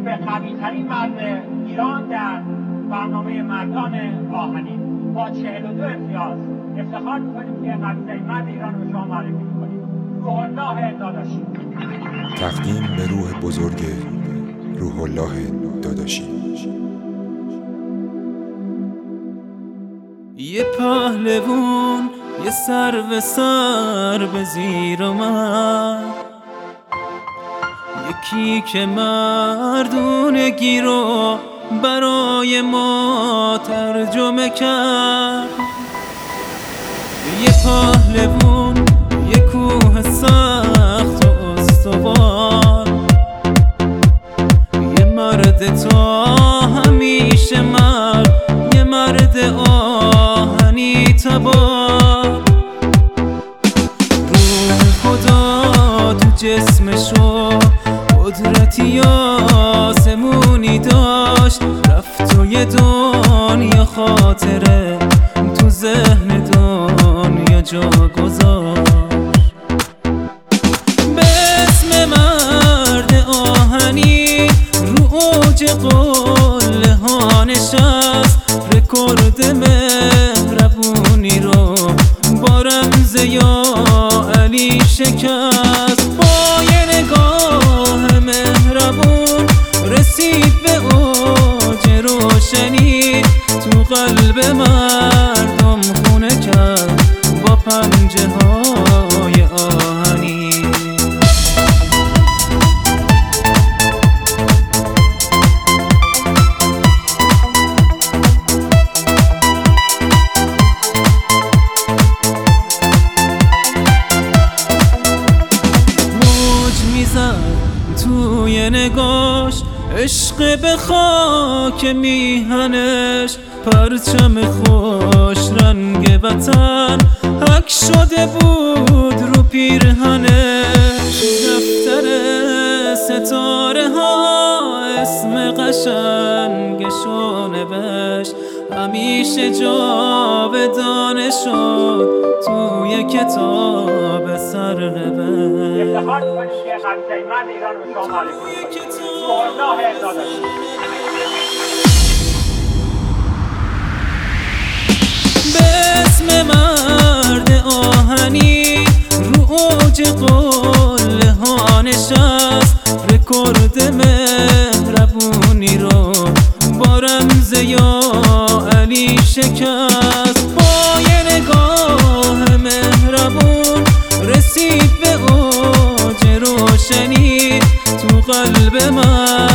به قوی‌ترین مرد ایران در برنامه مردان آهنی با 42 امتیاز افتخار می‌کنیم که قوی‌ترین مرد ایران رو به شما معرفی می‌کنیم. روح الله داداشی. تقدیم به روح بزرگ روح الله داداشی. یه پهلوون یه سر به سر به زیر اومد، یکی که مردونگی رو برای ما ترجمه کرد. یه پهلوون یه کوه سخت و استوار، یه مرد تا همیشه مرد، یه مرد آهنی تبار. روح خدا تو جسمشو قدرتی آسمونی داشت، رفت و یه دنیا خاطره تو ذهن دنیا جا گذاشت. به اسم مرد آهنی رو اوج قله ها نشست، رکورد مهربونی رو با رمز یا علی شکست. با یه نگاه مهربون رسید به اوج روشنی، تو قلب مردم خونه کرد با پنجه های آهنی. توی نگاش عشق به خاک میهنش، پرچم خوش رنگ وطن حک شده بود رو پیرهنش. دفتر ستاره ها اسم قشنگشو نوشت، همیشه جاودانه شد توی کتاب سرنوشت. افتخار می‌کنیم که قوی‌ترین مرد ایران رو به شما معرفی می‌کنیم. روح الله داداشی. به اسم مرد آهنی رو اوج قله ها نشست، رکورد مهربونی رو با رمز یا علی شکست. با یه نگاه مهربون رسید به اوج روشنی، تو قلب من